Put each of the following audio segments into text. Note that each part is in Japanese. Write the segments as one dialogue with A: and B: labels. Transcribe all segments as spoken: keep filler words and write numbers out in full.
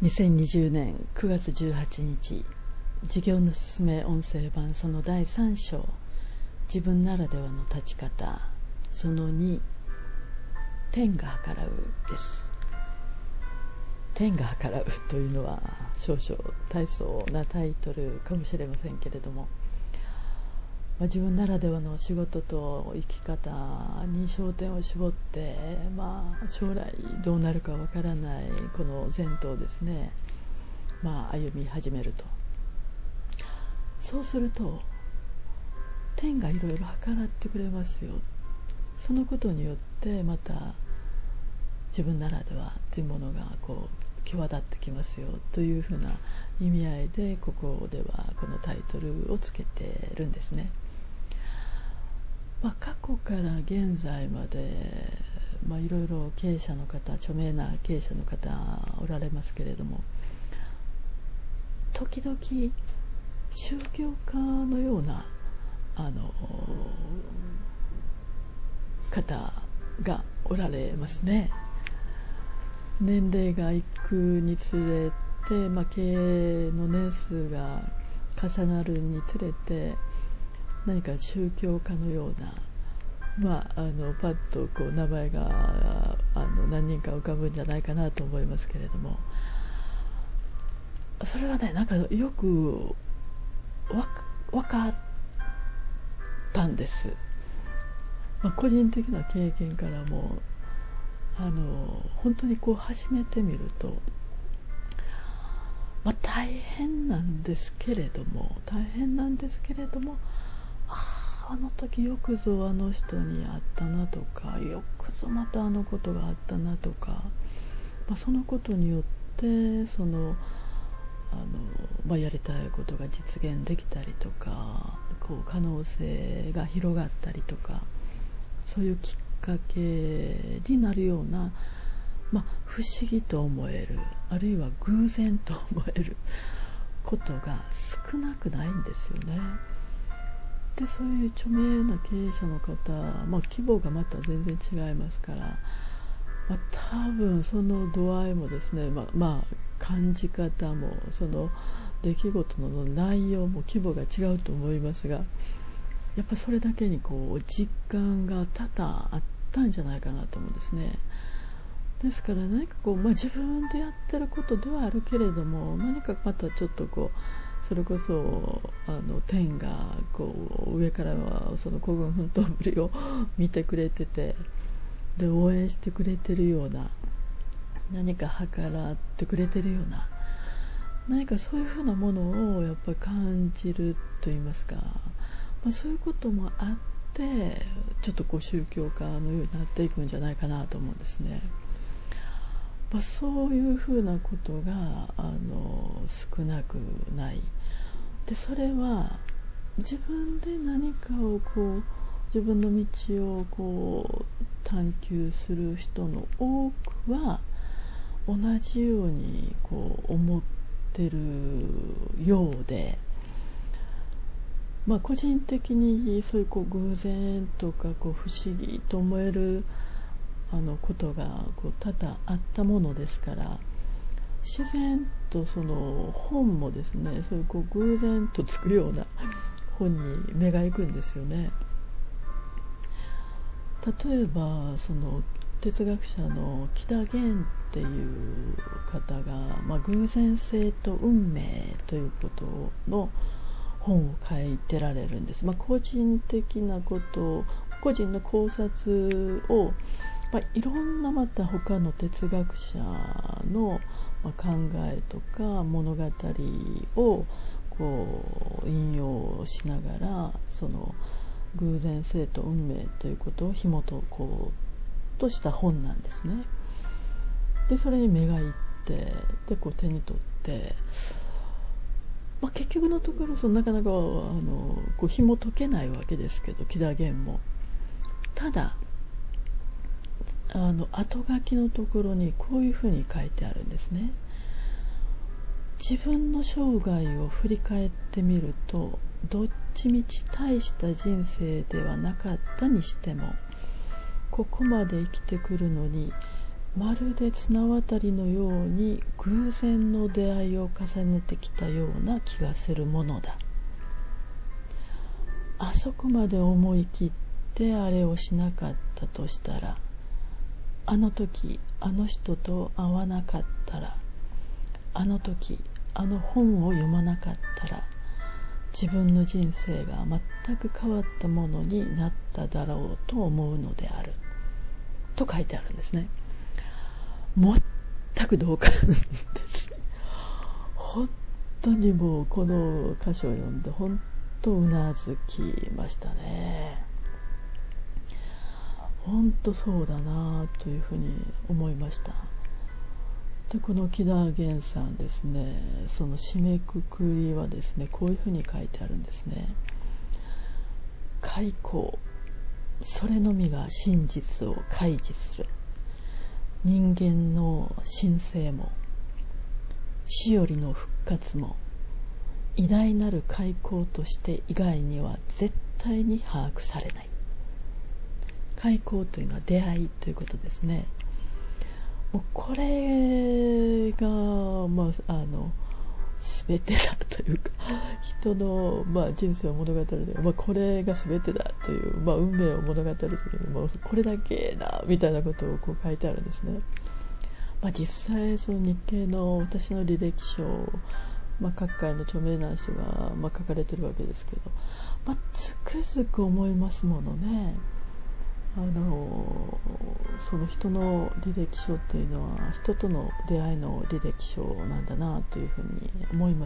A: にせんにじゅうねんくがつじゅうはちにち、授業のすすめ音声版そのだいさん章、自分ならではの立ち方そのに、天が計らうです。天が計らうというのは少々大層なタイトルかもしれませんけれども、まあ、自分ならではの仕事と生き方に焦点を絞って、まあ、将来どうなるかわからないこの前途をですね、まあ、歩み始めると。そうすると天がいろいろ計らってくれますよ。そのことによってまた自分ならではというものがこう際立ってきますよというふうな意味合いで、ここではこのタイトルをつけてるんですね。まあ、過去から現在まで、まあ、いろいろ経営者の方、著名な経営者の方おられますけれども、時々宗教家のようなあの方がおられますね。年齢がいくにつれて、まあ、経営の年数が重なるにつれて、何か宗教家のような、まあ、あのパッとこう名前があの何人か浮かぶんじゃないかなと思いますけれども、それはね、なんかよくわ分かったんです。まあ、個人的な経験からもあの本当にこう始めてみると、まあ、大変なんですけれども大変なんですけれどもああの時よくぞあの人に会ったなとか、よくぞまたあのことがあったなとか、まあ、そのことによってそのあの、まあ、やりたいことが実現できたりとか、こう可能性が広がったりとか、そういうきっかけになるような、まあ、不思議と思える、あるいは偶然と思えることが少なくないんですよね。で、そういう著名な経営者の方、まあ、規模がまた全然違いますから、まあ、多分その度合いもですね、まあ、まあ、感じ方もその出来事の内容も規模が違うと思いますが、やっぱそれだけにこう実感が多々あったんじゃないかなと思うんですね。ですから何かこう、まあ、自分でやってることではあるけれども、何かまたちょっとこうそれこそあの天がこう上からはその孤軍奮闘ぶりを見てくれてて、で応援してくれてるような、何か計らってくれてるような、何かそういうふうなものをやっぱり感じると言いますか、まあ、そういうこともあってちょっとこう宗教家のようになっていくんじゃないかなと思うんですね。まあ、そういうふうなことがあの少なくない。でそれは自分で何かをこう自分の道をこう探求する人の多くは同じようにこう思ってるようで、まあ、個人的にそういうこう偶然とかこう不思議と思えるあのことがこう多々あったものですから、自然とその本もですね、そういうこう偶然とつくような本に目が行くんですよね。例えばその哲学者の木田玄っていう方が、まあ、偶然性と運命ということの本を書いてられるんです。まあ、個人的なこと個人の考察を、まあ、いろんなまた他の哲学者の考えとか物語をこう引用しながら、その偶然性と運命ということを紐解こうとした本なんですね。でそれに目がいって、でこう手に取って、まあ、結局のところそのなかなかあのこう紐解けないわけですけど、木田玄もただあの後書きのところにこういうふうに書いてあるんですね。自分の生涯を振り返ってみると、どっちみち大した人生ではなかったにしても、ここまで生きてくるのにまるで綱渡りのように偶然の出会いを重ねてきたような気がするものだ。あそこまで思い切ってあれをしなかったとしたら、あの時あの人と会わなかったら、あの時あの本を読まなかったら、自分の人生が全く変わったものになっただろうと思うのであると書いてあるんですね。全く同感です。本当にもうこの箇所を読んで本当うなずきましたね。本当そうだなというふうに思いました。でこの木田源さんですね、その締めくくりはですね、こういうふうに書いてあるんですね。開口、それのみが真実を開示する。人間の神聖も死よりの復活も偉大なる開口として以外には絶対に把握されない。開口というのは出会いということですね。もうこれが、まあ、あの全てだというか、人の、まあ、人生を物語るというか、まあ、これが全てだという、まあ、運命を物語るときに、まあ、これだけだみたいなことをこう書いてあるんですね。まあ、実際その日系の私の履歴書、まあ、各界の著名な人が、まあ、書かれてるわけですけど、まあ、つくづく思いますものね。あのその人の履歴書というのは人との出会いの履歴書なんだなというふうに思います。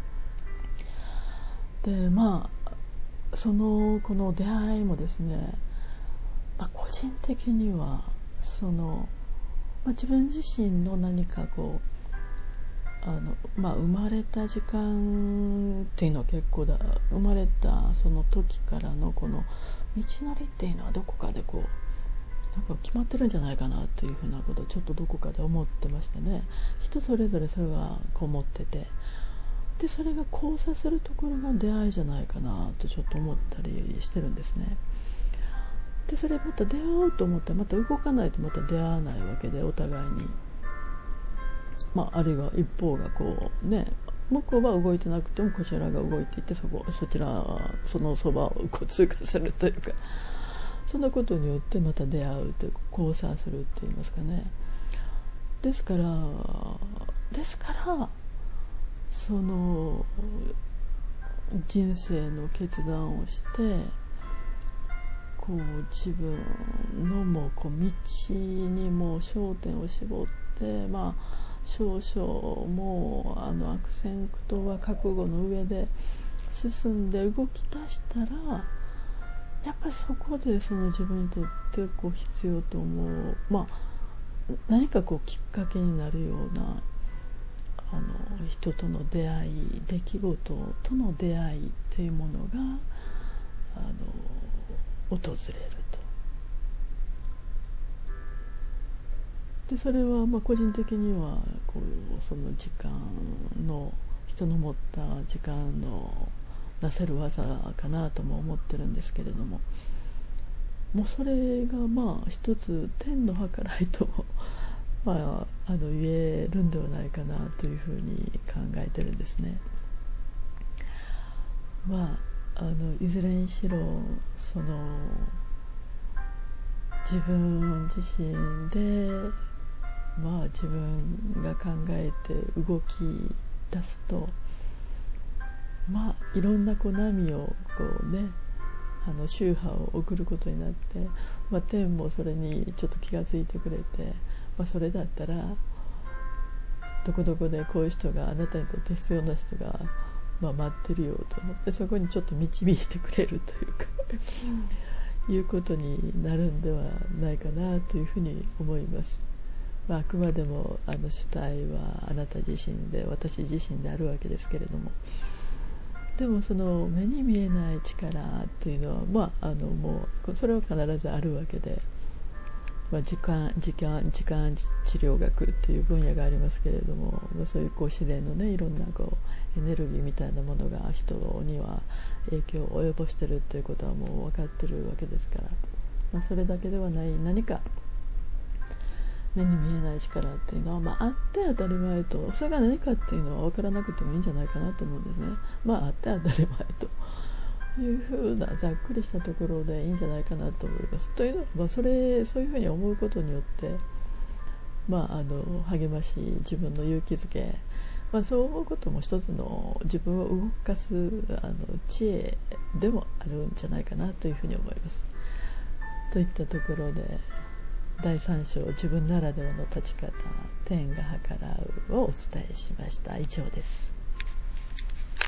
A: でまあそのこの出会いもですね、まあ、個人的にはその、まあ、自分自身の何かこうあの、まあ、生まれた時間っていうのは結構だ、生まれたその時からのこの道のりっていうのはどこかでこうなんか決まってるんじゃないかなというふうなことをちょっとどこかで思ってましてね。人それぞれそれがこう思ってて、でそれが交差するところが出会いじゃないかなとちょっと思ったりしてるんですね。でそれまた出会おうと思ったらまた動かないとまた出会わないわけで、お互いに、まあ、あるいは一方がこうね、向こうは動いてなくてもこちらが動いていて、そこそちらそのそばをこう通過するというか、そんなことによってまた出会うというか交差するって言いますかね。ですからですからその人生の決断をしてこう自分のもうこう道にも焦点を絞って、まあ少々もうあの悪戦苦闘は覚悟の上で進んで動き出したら、やっぱりそこでその自分にとってこう必要と思う、まあ、何かこうきっかけになるようなあの人との出会い、出来事との出会いというものがあの訪れると。でそれはまあ個人的にはこうその時間の人の持った時間のなせる技かなとも思ってるんですけれども、もうそれがまあ一つ天の計らいとまあ、あの言えるんではないかなというふうに考えてるんですね。まあ、あのいずれにしろその自分自身でまあ自分が考えて動き出すと、まあいろんなこう波をこうね、あの周波を送ることになって、まあ、天もそれにちょっと気がついてくれて、まあ、それだったらどこどこでこういう人があなたにとって必要な人が、まあ、待ってるよと思って、そこにちょっと導いてくれるというかいうことになるんではないかなというふうに思います。まあ、あくまでもあの主体はあなた自身で私自身であるわけですけれども、でもその目に見えない力というのは、まあ、あのもうそれは必ずあるわけで、まあ、時間時間時間治療学という分野がありますけれども、まあ、そういうこう自然のね、いろんなこうエネルギーみたいなものが人には影響を及ぼしているということはもう分かっているわけですから、まあ、それだけではない何か目に見えない力っていうのは、まあ、あって当たり前と、それが何かっていうのは分からなくてもいいんじゃないかなと思うんですね。まあ、あって当たり前というふうなざっくりしたところでいいんじゃないかなと思います。というのは、まあ、それそういうふうに思うことによって、まあ、あの励まし、自分の勇気づけ、まあ、そう思うことも一つの自分を動かすあの知恵でもあるんじゃないかなというふうに思います。といったところで、だいさん章、自分ならではの立ち方、天が計らうをお伝えしました。以上です。